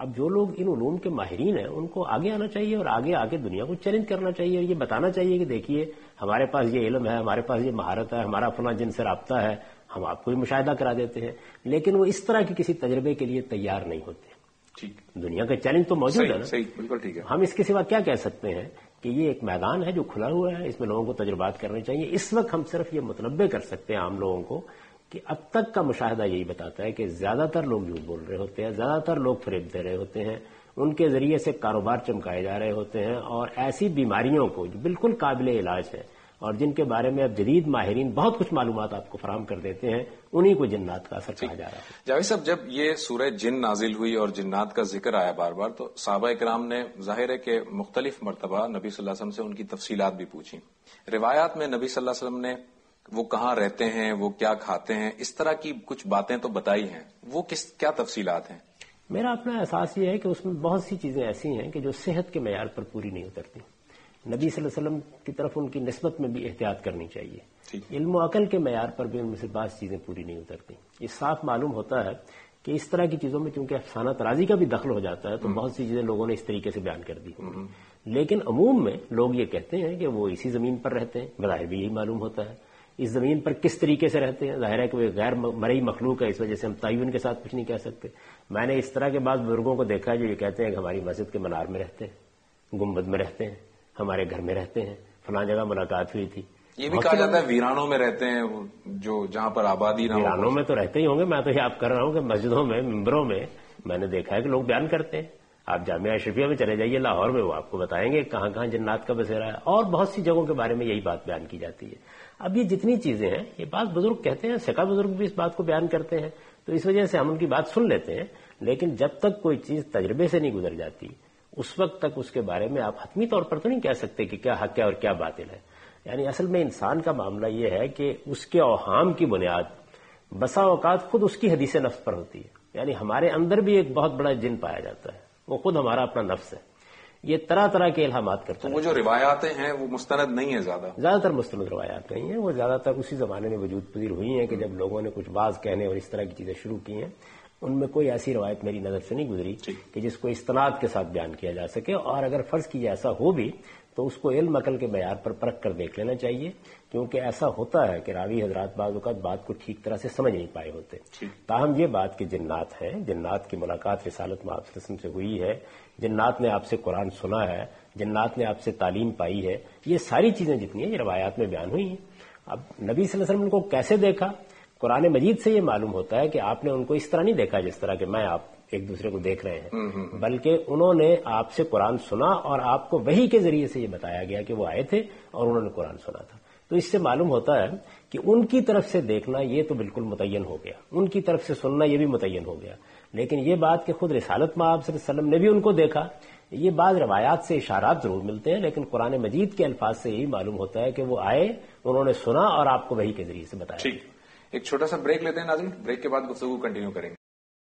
اب جو لوگ ان علوم کے ماہرین ہیں ان کو آگے آنا چاہیے اور آگے آ کے دنیا کو چیلنج کرنا چاہیے اور یہ بتانا چاہیے کہ دیکھیے ہمارے پاس یہ علم ہے، ہمارے پاس یہ مہارت ہے، ہمارا فلاں جن سے رابطہ ہے، ہم آپ کو بھی مشاہدہ کرا دیتے ہیں، لیکن وہ اس طرح کے کسی تجربے کے لیے تیار نہیں ہوتے. ٹھیک، دنیا کا چیلنج تو موجود ہے نا. صحیح، بالکل ٹھیک ہے. ہم اس کے سوا کیا کہہ سکتے ہیں کہ یہ ایک میدان ہے جو کھلا ہوا ہے، اس میں لوگوں کو تجربات کرنے چاہیے. اس وقت ہم صرف یہ متنبع کر سکتے ہیں عام لوگوں کو کہ اب تک کا مشاہدہ یہی بتاتا ہے کہ زیادہ تر لوگ جھوٹ بول رہے ہوتے ہیں، زیادہ تر لوگ فریب دے رہے ہوتے ہیں، ان کے ذریعے سے کاروبار چمکائے جا رہے ہوتے ہیں، اور ایسی بیماریوں کو جو بالکل قابل علاج ہے اور جن کے بارے میں اب جدید ماہرین بہت کچھ معلومات آپ کو فراہم کر دیتے ہیں، انہی کو جنات کا اثر کہا جا رہا ہے. جاوید صاحب، جب یہ سورہ جن نازل ہوئی اور جنات کا ذکر آیا بار بار، تو صحابہ کرام نے ظاہر ہے کہ مختلف مرتبہ نبی صلی اللہ علیہ وسلم سے ان کی تفصیلات بھی پوچھی. روایات میں نبی صلی اللہ علیہ وسلم نے وہ کہاں رہتے ہیں، وہ کیا کھاتے ہیں، اس طرح کی کچھ باتیں تو بتائی ہیں. وہ کس کیا تفصیلات ہیں؟ میرا اپنا احساس یہ ہے کہ اس میں بہت سی چیزیں ایسی ہیں کہ جو صحت کے معیار پر پوری نہیں اترتی. نبی صلی اللہ علیہ وسلم کی طرف ان کی نسبت میں بھی احتیاط کرنی چاہیے. علم و عقل کے معیار پر بھی ان میں سے بعض چیزیں پوری نہیں اترتی. یہ صاف معلوم ہوتا ہے کہ اس طرح کی چیزوں میں چونکہ افسانہ ترازی کا بھی دخل ہو جاتا ہے تو بہت سی چیزیں لوگوں نے اس طریقے سے بیان کر دی. لیکن عموم میں لوگ یہ کہتے ہیں کہ وہ اسی زمین پر رہتے ہیں. بظاہر بھی یہی معلوم ہوتا ہے. اس زمین پر کس طریقے سے رہتے ہیں، ظاہر ہے کہ وہ غیر مرئی مخلوق ہے، اس وجہ سے ہم تعین کے ساتھ کچھ نہیں کہہ سکتے. میں نے اس طرح کے بعض بزرگوں کو دیکھا ہے جو یہ کہتے ہیں کہ ہماری مسجد کے منار میں رہتے ہیں، گنبد میں رہتے ہیں، ہمارے گھر میں رہتے ہیں، فلاں جگہ ملاقات ہوئی تھی. یہ بھی کہا جاتا ہے ویرانوں میں رہتے ہیں، جو جہاں پر آبادی نہ ہو. ویرانوں میں تو رہتے ہی ہوں گے. میں تو یہ آپ کر رہا ہوں کہ مسجدوں میں، ممبروں میں میں نے دیکھا ہے کہ لوگ بیان کرتے ہیں. آپ جامعہ اشرفیہ میں چلے جائیے لاہور میں، وہ آپ کو بتائیں گے کہاں کہاں جنات کا بسیرا ہے، اور بہت سی جگہوں کے بارے میں یہی بات بیان کی جاتی ہے. اب یہ جتنی چیزیں ہیں یہ بات بزرگ کہتے ہیں، سکا بزرگ بھی اس بات کو بیان کرتے ہیں، تو اس وجہ سے ہم ان کی بات سن لیتے ہیں. لیکن جب تک کوئی چیز تجربے سے نہیں گزر جاتی اس وقت تک اس کے بارے میں آپ حتمی طور پر تو نہیں کہہ سکتے کہ کیا حق ہے اور کیا باطل ہے. یعنی اصل میں انسان کا معاملہ یہ ہے کہ اس کے اوہام کی بنیاد بسا اوقات خود اس کی حدیث نفس پر ہوتی ہے. یعنی ہمارے اندر بھی ایک بہت بڑا جن پایا جاتا ہے، وہ خود ہمارا اپنا نفس ہے. یہ طرح طرح کے الہامات کرتا ہے. وہ جو روایاتیں ہیں وہ مستند نہیں ہیں، زیادہ زیادہ تر مستند روایات نہیں ہیں. وہ زیادہ تر اسی زمانے میں وجود پذیر ہوئی ہیں کہ جب لوگوں نے کچھ باز کہنے اور اس طرح کی چیزیں شروع کی ہیں. ان میں کوئی ایسی روایت میری نظر سے نہیں گزری کہ جس کو استناد کے ساتھ بیان کیا جا سکے. اور اگر فرض کیجیے ایسا ہو بھی تو اس کو علم عقل کے معیار پر پرکھ کر دیکھ لینا چاہیے، کیونکہ ایسا ہوتا ہے کہ راوی حضرات بعض اوقات بات کو ٹھیک طرح سے سمجھ نہیں پائے ہوتے. تاہم یہ بات کہ جنات ہیں، جنات کی ملاقات رسالت میں آپ سے ہوئی ہے، جنات نے آپ سے قرآن سنا ہے، جنات نے آپ سے تعلیم پائی ہے، یہ ساری چیزیں جتنی ہیں یہ روایات میں بیان ہوئی ہیں. اب نبی صلی اللہ علیہ وسلم کو کیسے دیکھا؟ قرآن مجید سے یہ معلوم ہوتا ہے کہ آپ نے ان کو اس طرح نہیں دیکھا جس طرح کہ میں آپ ایک دوسرے کو دیکھ رہے ہیں، بلکہ انہوں نے آپ سے قرآن سنا اور آپ کو وحی کے ذریعے سے یہ بتایا گیا کہ وہ آئے تھے اور انہوں نے قرآن سنا تھا. تو اس سے معلوم ہوتا ہے کہ ان کی طرف سے دیکھنا یہ تو بالکل متعین ہو گیا، ان کی طرف سے سننا یہ بھی متعین ہو گیا. لیکن یہ بات کہ خود رسالت میں آپ صلی اللہ علیہ وسلم نے بھی ان کو دیکھا، یہ بعض روایات سے اشارات ضرور ملتے ہیں، لیکن قرآن مجید کے الفاظ سے یہی معلوم ہوتا ہے کہ وہ آئے، انہوں نے سنا اور آپ کو وحی کے ذریعے سے بتایا. ٹھیک، ایک چھوٹا سا بریک لیتے ہیں ناظرین، بریک کے بعد گفتگو کنٹینیو کریں گے.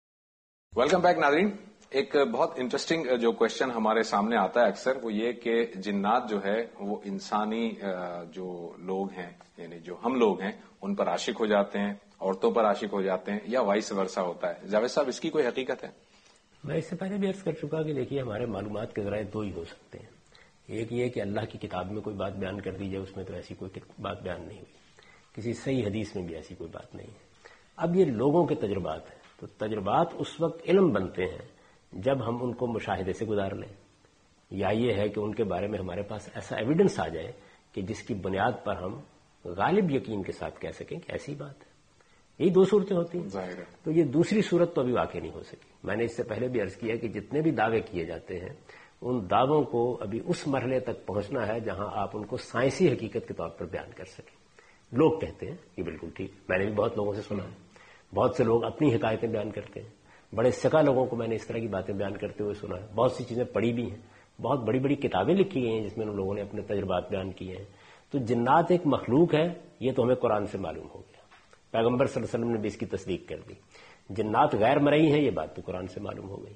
ویلکم بیک ناظرین. ایک بہت انٹرسٹنگ جو کوشچن ہمارے سامنے آتا ہے اکثر، وہ یہ کہ جنات جو ہے وہ انسانی جو لوگ ہیں، یعنی جو ہم لوگ ہیں، ان پر عاشق ہو جاتے ہیں، عورتوں پر عاشق ہو جاتے ہیں، یا وائس ورثہ ہوتا ہے. جاوید صاحب، اس کی کوئی حقیقت ہے؟ میں اس سے پہلے بھی عرض کر چکا کہ دیکھیے ہمارے معلومات کے ذرائع دو ہی ہو سکتے ہیں. ایک یہ کہ اللہ کی کتاب میں کوئی بات بیان کر دی جائے، اس میں تو ایسی کوئی بات بیان نہیں ہوئی، کسی صحیح حدیث میں بھی ایسی کوئی بات نہیں ہے. اب یہ لوگوں کے تجربات ہیں، تو تجربات اس وقت علم بنتے ہیں جب ہم ان کو مشاہدے سے گزار لیں، یا یہ ہے کہ ان کے بارے میں ہمارے پاس ایسا ایویڈنس آ جائے کہ جس کی بنیاد پر ہم غالب یقین کے ساتھ کہہ سکیں کہ ایسی بات ہے. یہی دو صورتیں ہوتی ہیں. ظاہر ہے. تو یہ دوسری صورت تو ابھی واقع نہیں ہو سکی. میں نے اس سے پہلے بھی عرض کیا کہ جتنے بھی دعوے کیے جاتے ہیں ان دعووں کو ابھی اس مرحلے تک پہنچنا ہے جہاں آپ ان کو سائنسی حقیقت کے طور پر بیان کر سکیں. لوگ کہتے ہیں یہ بالکل ٹھیک، میں نے بھی بہت لوگوں سے سنا ہے، بہت سے لوگ اپنی حکایتیں بیان کرتے ہیں، بڑے سکا لوگوں کو میں نے اس طرح کی باتیں بیان کرتے ہوئے سنا ہے. بہت سی چیزیں پڑھی بھی ہیں، بہت بڑی بڑی کتابیں لکھی گئی ہیں جس میں ان لوگوں نے اپنے تجربات بیان کیے ہیں. تو جنات ایک مخلوق ہے، یہ تو ہمیں قرآن سے معلوم ہو گیا. پیغمبر صلی اللہ علیہ وسلم نے بھی اس کی تصدیق کر دی. جنات غیر مرئی ہیں، یہ بات تو قرآن سے معلوم ہو گئی.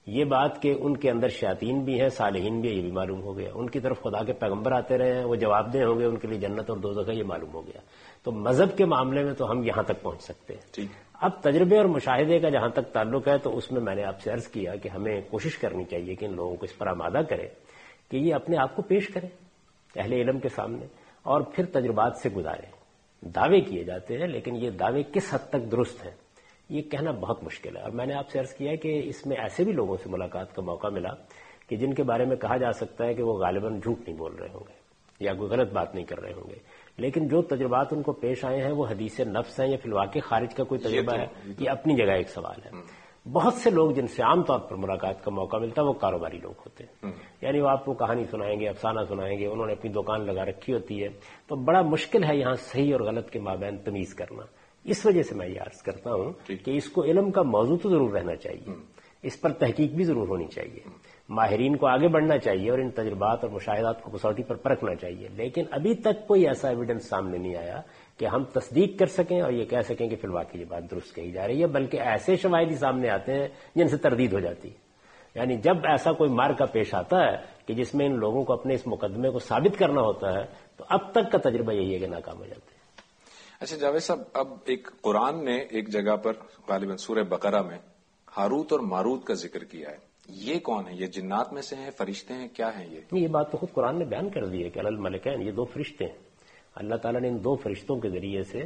یہ بات کہ ان کے اندر شیاطین بھی ہیں صالحین بھی ہیں یہ بھی معلوم ہو گیا. ان کی طرف خدا کے پیغمبر آتے رہے ہیں, وہ جواب دہ ہوں گے, ان کے لیے جنت اور دوزخ ہے یہ معلوم ہو گیا. تو مذہب کے معاملے میں تو ہم یہاں تک پہنچ سکتے ہیں. اب تجربے اور مشاہدے کا جہاں تک تعلق ہے تو اس میں میں نے آپ سے عرض کیا کہ ہمیں کوشش کرنی چاہیے کہ ان لوگوں کو اس پر آمادہ کرے کہ یہ اپنے آپ کو پیش کریں اہل علم کے سامنے اور پھر تجربات سے گزاریں. دعوے کیے جاتے ہیں لیکن یہ دعوے کس حد تک درست ہیں یہ کہنا بہت مشکل ہے. اور میں نے آپ سے عرض کیا کہ اس میں ایسے بھی لوگوں سے ملاقات کا موقع ملا کہ جن کے بارے میں کہا جا سکتا ہے کہ وہ غالباً جھوٹ نہیں بول رہے ہوں گے یا کوئی غلط بات نہیں کر رہے ہوں گے, لیکن جو تجربات ان کو پیش آئے ہیں وہ حدیث نفس ہیں یا فی الواقع خارج کا کوئی تجربہ ہے, یہ اپنی جگہ ایک سوال ہے. بہت سے لوگ جن سے عام طور پر ملاقات کا موقع ملتا ہے وہ کاروباری لوگ ہوتے ہیں, یعنی وہ آپ کو کہانی سنائیں گے, افسانہ سنائیں گے, انہوں نے اپنی دکان لگا رکھی ہوتی ہے. تو بڑا مشکل ہے یہاں صحیح اور غلط کے مابین تمیز کرنا. اس وجہ سے میں یہ عرض کرتا ہوں کہ اس کو علم کا موضوع تو ضرور رہنا چاہیے, اس پر تحقیق بھی ضرور ہونی چاہیے, ماہرین کو آگے بڑھنا چاہیے اور ان تجربات اور مشاہدات کو کسوٹی پر پرکھنا چاہیے. لیکن ابھی تک کوئی ایسا ایویڈنس سامنے نہیں آیا کہ ہم تصدیق کر سکیں اور یہ کہہ سکیں کہ فی الواقع یہ بات درست کہی جا رہی ہے, بلکہ ایسے شواہد ہی سامنے آتے ہیں جن سے تردید ہو جاتی ہے. یعنی جب ایسا کوئی مارکا پیش آتا ہے کہ جس میں ان لوگوں کو اپنے اس مقدمے کو ثابت کرنا ہوتا ہے تو اب تک کا تجربہ یہی ہے کہ ناکام ہو جاتے ہیں. اچھا جاوید صاحب, اب ایک قرآن نے ایک جگہ پر غالباً سورہ بقرہ میں ہاروت اور ماروت کا ذکر کیا ہے. یہ کون ہے؟ یہ جنات میں سے ہیں, فرشتے ہیں, کیا ہیں یہ؟ یہ بات تو خود قرآن نے بیان کر دی ہے کہ الملکین, یہ دو فرشتے ہیں. اللہ تعالیٰ نے ان دو فرشتوں کے ذریعے سے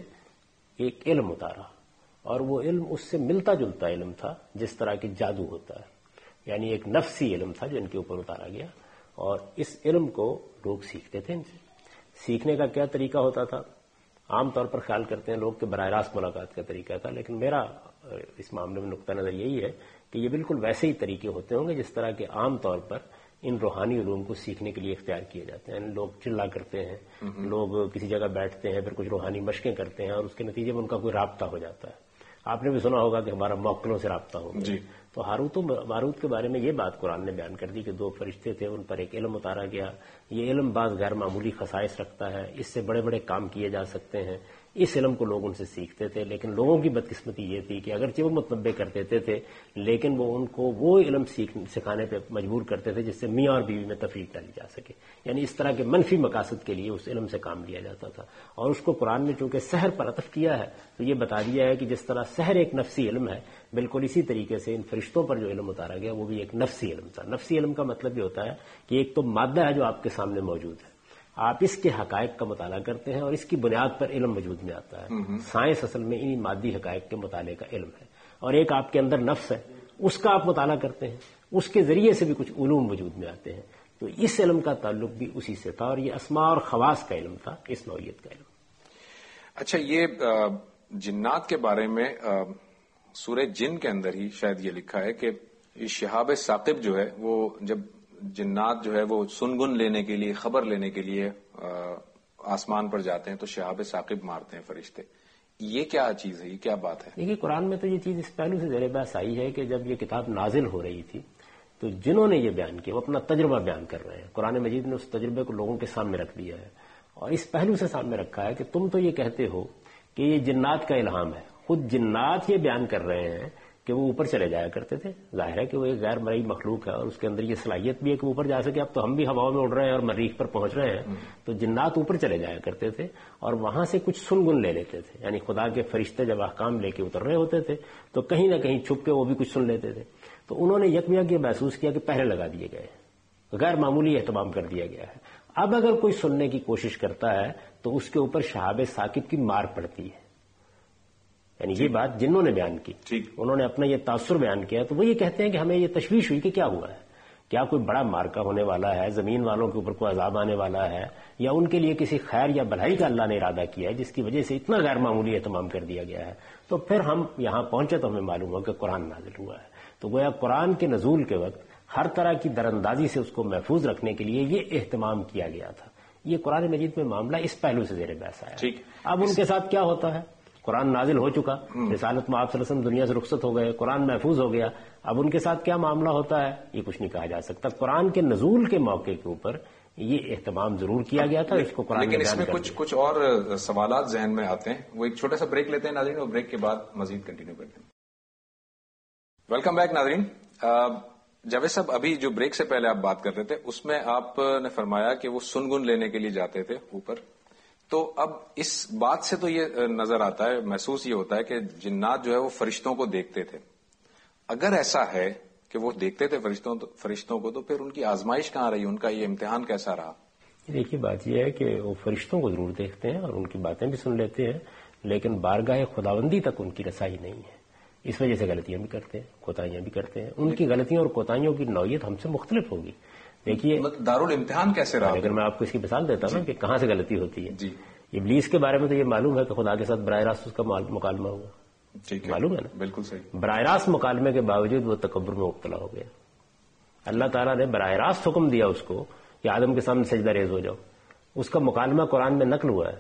ایک علم اتارا اور وہ علم اس سے ملتا جلتا علم تھا جس طرح کی جادو ہوتا ہے. یعنی ایک نفسی علم تھا جو ان کے اوپر اتارا گیا اور اس علم کو لوگ سیکھتے تھے. ان سے سیکھنے کا کیا طریقہ ہوتا تھا؟ عام طور پر خیال کرتے ہیں لوگ کہ براہ راست ملاقات کا طریقہ تھا, لیکن میرا اس معاملے میں نقطہ نظر یہی ہے کہ یہ بالکل ویسے ہی طریقے ہوتے ہوں گے جس طرح کے عام طور پر ان روحانی علوم کو سیکھنے کے لیے اختیار کیے جاتے ہیں. لوگ چلا کرتے ہیں, لوگ کسی جگہ بیٹھتے ہیں, پھر کچھ روحانی مشقیں کرتے ہیں اور اس کے نتیجے میں ان کا کوئی رابطہ ہو جاتا ہے. آپ نے بھی سنا ہوگا کہ ہمارا موکلوں سے رابطہ ہو گیا. تو ہاروت و ماروت کے بارے میں یہ بات قرآن نے بیان کر دی کہ دو فرشتے تھے, ان پر ایک علم اتارا گیا. یہ علم بعض غیر معمولی خصائص رکھتا ہے, اس سے بڑے بڑے کام کیے جا سکتے ہیں. اس علم کو لوگ ان سے سیکھتے تھے, لیکن لوگوں کی بدقسمتی یہ تھی کہ اگرچہ وہ متنبع کر دیتے تھے لیکن وہ ان کو وہ علم سکھانے پہ مجبور کرتے تھے جس سے میاں اور بیوی میں تفریق ڈالی جا سکے. یعنی اس طرح کے منفی مقاصد کے لیے اس علم سے کام لیا جاتا تھا. اور اس کو قرآن نے چونکہ سحر پر عطف کیا ہے تو یہ بتا دیا ہے کہ جس طرح سحر ایک نفسی علم ہے, بالکل اسی طریقے سے ان فرشتوں پر جو علم اتارا گیا وہ بھی ایک نفسی علم تھا. نفسی علم کا مطلب یہ ہوتا ہے کہ ایک تو مادہ ہے جو آپ کے سامنے موجود ہے, آپ اس کے حقائق کا مطالعہ کرتے ہیں اور اس کی بنیاد پر علم وجود میں آتا ہے. سائنس اصل میں انہی مادی حقائق کے مطالعے کا علم ہے. اور ایک آپ کے اندر نفس ہے, اس کا آپ مطالعہ کرتے ہیں, اس کے ذریعے سے بھی کچھ علوم وجود میں آتے ہیں. تو اس علم کا تعلق بھی اسی سے تھا اور یہ اسماء اور خواص کا علم تھا, اس نوعیت کا علم. اچھا, یہ جنات کے بارے میں سورہ جن کے اندر ہی شاید یہ لکھا ہے کہ شہاب ثاقب جو ہے وہ جب جنات جو ہے وہ سنگن لینے کے لیے, خبر لینے کے لیے آسمان پر جاتے ہیں تو شہاب ثاقب مارتے ہیں فرشتے. یہ کیا چیز ہے, یہ کیا بات ہے؟ دیکھیے قرآن میں تو یہ چیز اس پہلو سے زیر بحث آئی ہے کہ جب یہ کتاب نازل ہو رہی تھی تو جنہوں نے یہ بیان کیا وہ اپنا تجربہ بیان کر رہے ہیں. قرآن مجید نے اس تجربے کو لوگوں کے سامنے رکھ دیا ہے اور اس پہلو سے سامنے رکھا ہے کہ تم تو یہ کہتے ہو کہ یہ جنات کا الہام ہے. خود جنات یہ بیان کر رہے ہیں کہ وہ اوپر چلے جایا کرتے تھے. ظاہر ہے کہ وہ ایک غیر مرئی مخلوق ہے اور اس کے اندر یہ صلاحیت بھی ہے کہ اوپر جا سکے. اب تو ہم بھی ہواؤں میں اڑ رہے ہیں اور مریخ پر پہنچ رہے ہیں. تو جنات اوپر چلے جایا کرتے تھے اور وہاں سے کچھ سنگن لے لیتے تھے. یعنی خدا کے فرشتے جب احکام لے کے اتر رہے ہوتے تھے تو کہیں نہ کہیں چھپ کے وہ بھی کچھ سن لیتے تھے. تو انہوں نے یکمیک یہ محسوس کیا کہ پہرے لگا دیے گئے, غیر معمولی اہتمام کر دیا گیا ہے. اب اگر کوئی سننے کی کوشش کرتا ہے تو اس کے اوپر شہاب ثاقب کی مار پڑتی ہے. یعنی یہ بات جنہوں نے بیان کی, انہوں نے اپنا یہ تاثر بیان کیا, تو وہ یہ کہتے ہیں کہ ہمیں یہ تشویش ہوئی کہ کیا ہوا ہے, کیا کوئی بڑا مارکا ہونے والا ہے, زمین والوں کے اوپر کوئی عذاب آنے والا ہے, یا ان کے لیے کسی خیر یا بھلائی کا اللہ نے ارادہ کیا ہے جس کی وجہ سے اتنا غیر معمولی اہتمام کر دیا گیا ہے. تو پھر ہم یہاں پہنچے تو ہمیں معلوم ہوا کہ قرآن نازل ہوا ہے. تو گویا قرآن کے نزول کے وقت ہر طرح کی دراندازی سے اس کو محفوظ رکھنے کے لیے یہ اہتمام کیا گیا تھا. یہ قرآن مجید میں معاملہ اس پہلو سے زیر بحث آیا. اب ان کے ساتھ کیا ہوتا ہے, قرآن نازل ہو چکا, رسالت میں آپ صلی اللہ علیہ وسلم دنیا سے رخصت ہو گئے, قرآن محفوظ ہو گیا. اب ان کے ساتھ کیا معاملہ ہوتا ہے یہ کچھ نہیں کہا جا سکتا. قرآن کے نزول کے موقع کے اوپر یہ اہتمام ضرور کیا گیا تھا, اس کو قرآن لیکن اس میں کچھ کچھ اور سوالات ذہن میں آتے ہیں. وہ ایک چھوٹا سا بریک لیتے ہیں ناظرین, اور بریک کے بعد مزید کنٹینیو کرتے ہیں. ویلکم بیک ناظرین. جاوید صاحب، ابھی جو بریک سے پہلے آپ بات کر رہے تھے اس میں آپ نے فرمایا کہ وہ سنگن لینے کے لیے جاتے تھے اوپر، تو اب اس بات سے تو یہ نظر آتا ہے، محسوس یہ ہوتا ہے کہ جنات جو ہے وہ فرشتوں کو دیکھتے تھے. اگر ایسا ہے کہ وہ دیکھتے تھے فرشتوں فرشتوں کو، تو پھر ان کی آزمائش کہاں رہی، ان کا یہ امتحان کیسا رہا؟ دیکھیے بات یہ ہے کہ وہ فرشتوں کو ضرور دیکھتے ہیں اور ان کی باتیں بھی سن لیتے ہیں، لیکن بارگاہ خداوندی تک ان کی رسائی نہیں ہے. اس وجہ سے غلطیاں بھی کرتے ہیں، کوتاہیاں بھی کرتے ہیں. ان کی غلطیوں اور کوتاہیوں کی نوعیت ہم سے مختلف ہوگی. دیکھیے دارالامتحان کیسے رہا؟ اگر میں آپ کو اس کی مثال دیتا ہوں کہ کہاں سے غلطی ہوتی ہے. جی. ابلیس کے بارے میں تو یہ معلوم ہے کہ خدا کے ساتھ براہ راست اس کا مکالمہ ہوا. ٹھیک ہے، معلوم ہے نا؟ بالکل صحیح. براہ راست مکالمے کے باوجود وہ تکبر میں مبتلا ہو گیا. اللہ تعالیٰ نے براہ راست حکم دیا اس کو کہ آدم کے سامنے سجدہ ریز ہو جاؤ. اس کا مکالمہ قرآن میں نقل ہوا ہے،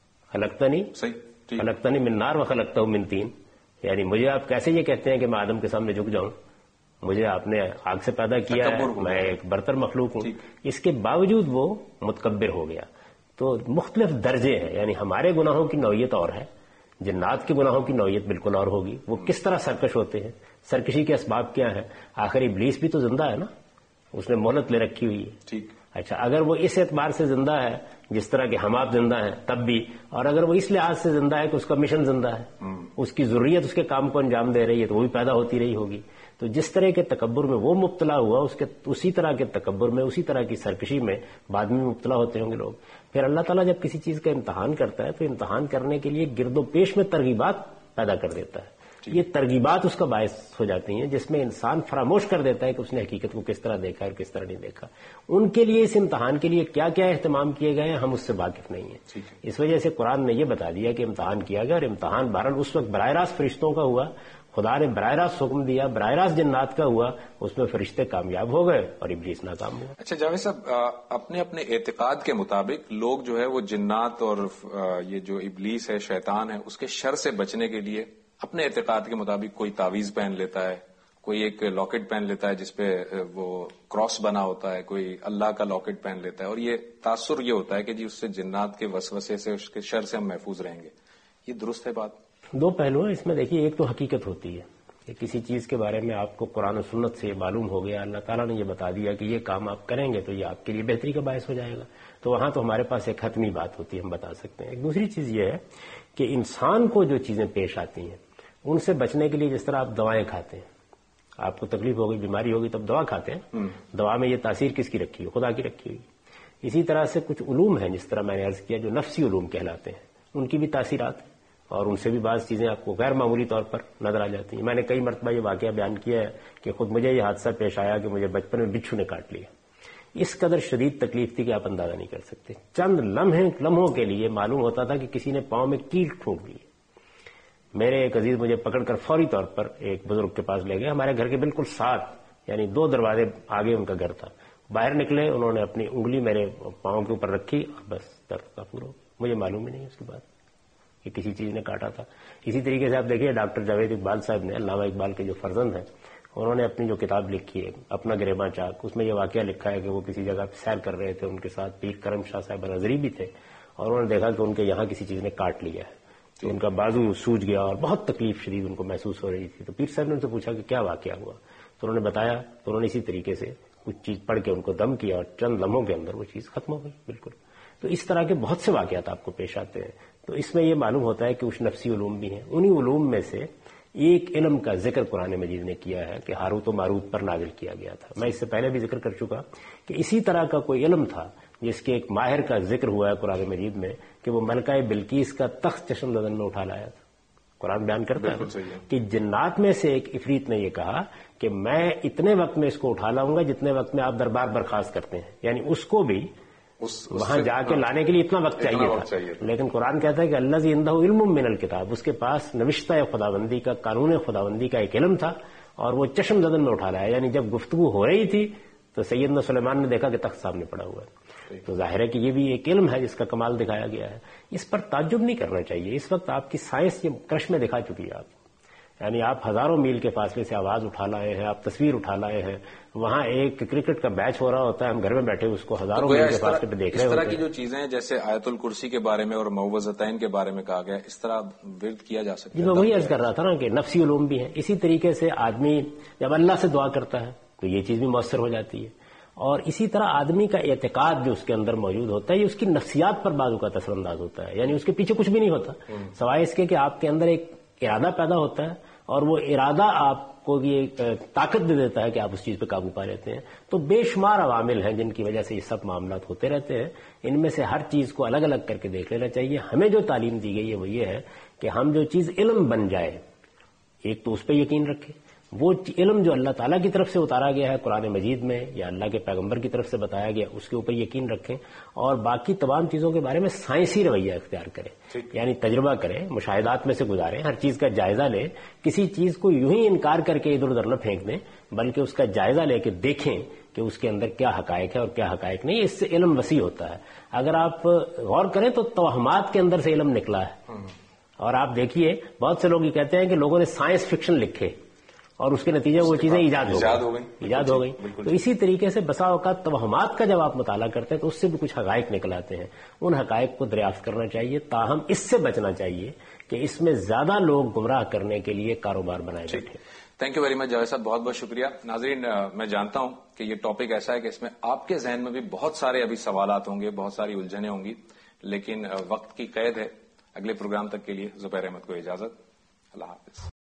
خلقتنی صحیح خلقتنی من نار و خلقتہ من طین. یعنی مجھے آپ کیسے یہ کہتے ہیں کہ میں آدم کے سامنے جھک جاؤں؟ مجھے آپ نے آگ سے پیدا کیا ہے، میں ایک برتر مخلوق ہوں. اس کے باوجود وہ متکبر ہو گیا. تو مختلف درجے ہیں، یعنی ہمارے گناہوں کی نوعیت اور ہے، جنات کے گناہوں کی نوعیت بالکل اور ہوگی. وہ کس طرح سرکش ہوتے ہیں، سرکشی کے اسباب کیا ہیں. آخر ابلیس بھی تو زندہ ہے نا، اس نے مہلت لے رکھی ہوئی ہے. ٹھیک. اچھا، اگر وہ اس اعتبار سے زندہ ہے جس طرح کہ ہم آپ زندہ ہیں تب بھی، اور اگر وہ اس لحاظ سے زندہ ہے کہ اس کا مشن زندہ ہے، اس کی ضروریت اس کے کام کو انجام دے رہی ہے، تو وہ بھی پیدا ہوتی رہی ہوگی. تو جس طرح کے تکبر میں وہ مبتلا ہوا، اس کے اسی طرح کے تکبر میں، اسی طرح کی سرکشی میں بعد میں مبتلا ہوتے ہوں گے لوگ. پھر اللہ تعالیٰ جب کسی چیز کا امتحان کرتا ہے تو امتحان کرنے کے لیے گرد و پیش میں ترغیبات پیدا کر دیتا ہے. یہ ترغیبات اس کا باعث ہو جاتی ہیں جس میں انسان فراموش کر دیتا ہے کہ اس نے حقیقت کو کس طرح دیکھا اور کس طرح نہیں دیکھا. ان کے لیے اس امتحان کے لیے کیا کیا اہتمام کیے گئے ہیں ہم اس سے واقف نہیں ہیں. اس وجہ سے قرآن نے یہ بتا دیا کہ امتحان کیا گیا، اور امتحان بہرحال اس وقت براہ راست فرشتوں کا ہوا. خدا نے براہ راست حکم دیا، براہ راست جنات کا ہوا، اس میں فرشتے کامیاب ہو گئے اور ابلیس ناکام ہوا. اچھا جاوید صاحب، اپنے اپنے اعتقاد کے مطابق لوگ جو ہے وہ جنات اور یہ جو ابلیس ہے، شیطان ہے، اس کے شر سے بچنے کے لیے اپنے اعتقاد کے مطابق کوئی تعویذ پہن لیتا ہے، کوئی ایک لاکٹ پہن لیتا ہے جس پہ وہ کراس بنا ہوتا ہے، کوئی اللہ کا لاکٹ پہن لیتا ہے، اور یہ تاثر یہ ہوتا ہے کہ جی اس سے جنات کے وسوسے سے، اس کے شر سے ہم محفوظ رہیں گے. یہ درست ہے بات؟ دو پہلو ہیں اس میں. دیکھیے، ایک تو حقیقت ہوتی ہے کہ کسی چیز کے بارے میں آپ کو قرآن و سنت سے معلوم ہو گیا، اللہ تعالیٰ نے یہ بتا دیا کہ یہ کام آپ کریں گے تو یہ آپ کے لیے بہتری کا باعث ہو جائے گا، تو وہاں تو ہمارے پاس ایک حتمی بات ہوتی ہے، ہم بتا سکتے ہیں. ایک دوسری چیز یہ ہے کہ انسان کو جو چیزیں پیش آتی ہیں ان سے بچنے کے لیے، جس طرح آپ دوائیں کھاتے ہیں، آپ کو تکلیف ہوگی، بیماری ہوگی تب دوا کھاتے ہیں، دوا میں یہ تاثیر کس کی رکھی ہے؟ خدا کی رکھی ہوئی. اسی طرح سے کچھ علوم ہیں، جس طرح میں نے عرض کیا، جو نفسی علوم کہلاتے ہیں، ان کی بھی تاثیرات ہیں، اور ان سے بھی بعض چیزیں آپ کو غیر معمولی طور پر نظر آ جاتی ہیں. میں نے کئی مرتبہ یہ واقعہ بیان کیا ہے کہ خود مجھے یہ حادثہ پیش آیا کہ مجھے بچپن میں بچھو نے کاٹ لیا. اس قدر شدید تکلیف تھی کہ آپ اندازہ نہیں کر سکتے. چند لمحے لمحوں کے لیے معلوم ہوتا تھا کہ کسی نے پاؤں میں کیل ٹھونک دی. میرے ایک عزیز مجھے پکڑ کر فوری طور پر ایک بزرگ کے پاس لے گئے، ہمارے گھر کے بالکل ساتھ، یعنی دو دروازے آگے ان کا گھر تھا. باہر نکلے، انہوں نے اپنی انگلی میرے پاؤں کے اوپر رکھی اور بس درد کا پورا. مجھے معلوم ہی نہیں اس کے بعد کہ کسی چیز نے کاٹا تھا. اسی طریقے سے آپ دیکھیے ڈاکٹر جاوید اقبال صاحب نے، علامہ اقبال کے جو فرزند ہیں، انہوں نے اپنی جو کتاب لکھی ہے اپنا گریباں چاک، اس میں یہ واقعہ لکھا ہے کہ وہ کسی جگہ سیر کر رہے تھے، ان کے ساتھ پیر کرم شاہ صاحب نظری بھی تھے، اور انہوں نے دیکھا کہ ان کے یہاں کسی چیز نے کاٹ لیا ہے، تو ان کا بازو سوج گیا اور بہت تکلیف شدید ان کو محسوس ہو رہی تھی. تو پیر صاحب نے ان سے پوچھا کہ کیا واقعہ ہوا، تو انہوں نے بتایا. تو انہوں نے اسی طریقے سے کچھ چیز پڑھ کے ان کو دم کیا اور چند لمحوں کے اندر وہ چیز ختم ہو گئی بالکل. تو اس طرح کے بہت سے واقعات آپ کو پیش آتے ہیں. تو اس میں یہ معلوم ہوتا ہے کہ کچھ نفسی علوم بھی ہیں. انہی علوم میں سے ایک علم کا ذکر قرآن مجید نے کیا ہے کہ ہاروت و ماروت پر نازل کیا گیا تھا. میں اس سے پہلے بھی ذکر کر چکا کہ اسی طرح کا کوئی علم تھا جس کے ایک ماہر کا ذکر ہوا ہے قرآن مجید میں کہ وہ ملکہ بلقیس کا تخت چشم زدن میں اٹھا لایا تھا. قرآن بیان کرتا ہے کہ جنات میں سے ایک عفریت نے یہ کہا کہ میں اتنے وقت میں اس کو اٹھا لاؤں گا جتنے وقت میں آپ دربار برخاست کرتے ہیں. یعنی اس کو بھی اس وہاں جا کے لانے کے لیے اتنا وقت چاہیے تھا. لیکن قرآن کہتا ہے کہ اللہ ذی عندہ علم من الکتاب، اس کے پاس نوشتہ خداوندی کا، قانون خداوندی کا ایک علم تھا، اور وہ چشم زدن میں اٹھا لایا. یعنی جب گفتگو ہو رہی تھی تو سیدنا سلیمان نے دیکھا کہ تخت سامنے پڑا ہوا ہے. تو ظاہر ہے کہ یہ بھی ایک علم ہے جس کا کمال دکھایا گیا ہے. اس پر تعجب نہیں کرنا چاہیے. اس وقت آپ کی سائنس یہ کرش میں دکھا چکی ہے. آپ یعنی آپ ہزاروں میل کے فاصلے سے آواز اٹھا لائے ہیں، آپ تصویر اٹھا لائے ہیں. وہاں ایک کرکٹ کا میچ ہو رہا ہوتا ہے، ہم گھر میں بیٹھے اس کو ہزاروں میل کے فاصلے پہ دیکھ رہے ہوتے ہیں. اس طرح کی جو چیزیں جیسے آیت الکرسی کے بارے میں اور معوذتین کے بارے میں کہا گیا، اس طرح ورد کیا جا سکتا ہے. میں وہی عرض کر رہا تھا نا کہ نفسی علوم بھی ہیں. اسی طریقے سے آدمی جب اللہ سے دعا کرتا ہے تو یہ چیز بھی مؤثر ہو جاتی ہے. اور اسی طرح آدمی کا اعتقاد جو اس کے اندر موجود ہوتا ہے یہ اس کی نفسیات پر بعض اوقات اثر انداز ہوتا ہے. یعنی اس کے پیچھے کچھ بھی نہیں ہوتا سوائے اس کے کہ آپ کے اندر ایک ارادہ پیدا ہوتا ہے اور وہ ارادہ آپ کو یہ طاقت دے دیتا ہے کہ آپ اس چیز پہ قابو پا لیتے ہیں. تو بے شمار عوامل ہیں جن کی وجہ سے یہ سب معاملات ہوتے رہتے ہیں. ان میں سے ہر چیز کو الگ الگ کر کے دیکھ لینا چاہیے. ہمیں جو تعلیم دی گئی ہے وہ یہ ہے کہ ہم جو چیز علم بن جائے ایک تو اس پہ یقین رکھیں. وہ علم جو اللہ تعالیٰ کی طرف سے اتارا گیا ہے قرآن مجید میں یا اللہ کے پیغمبر کی طرف سے بتایا گیا اس کے اوپر یقین رکھیں اور باقی تمام چیزوں کے بارے میں سائنسی رویہ اختیار کریں. یعنی تجربہ کریں, مشاہدات میں سے گزاریں, ہر چیز کا جائزہ لیں. کسی چیز کو یوں ہی انکار کر کے ادھر ادھر نہ پھینک دیں بلکہ اس کا جائزہ لے کے دیکھیں کہ اس کے اندر کیا حقائق ہے اور کیا حقائق نہیں. اس سے علم وسیع ہوتا ہے. اگر آپ غور کریں تو توہمات کے اندر سے علم نکلا ہے. اور آپ دیکھیے بہت سے لوگ یہ کہتے ہیں کہ لوگوں نے سائنس فکشن لکھے اور اس کے نتیجے وہ چیزیں ایجاد ہو گئی ایجاد ہو گئی تو اسی طریقے سے بسا اوقات توہمات کا جب آپ مطالعہ کرتے ہیں تو اس سے بھی کچھ حقائق نکل آتے ہیں. ان حقائق کو دریافت کرنا چاہیے. تاہم اس سے بچنا چاہیے کہ اس میں زیادہ لوگ گمراہ کرنے کے لیے کاروبار بنائے بیٹھے. Thank you very much Javed sahab, بہت بہت شکریہ. ناظرین, میں جانتا ہوں کہ یہ ٹاپک ایسا ہے کہ اس میں آپ کے ذہن میں بھی بہت سارے ابھی سوالات ہوں گے, بہت ساری الجھنیں ہوں گی, لیکن وقت کی قید ہے. اگلے پروگرام تک کے لیے زبیر احمد کو اجازت. اللہ حافظ.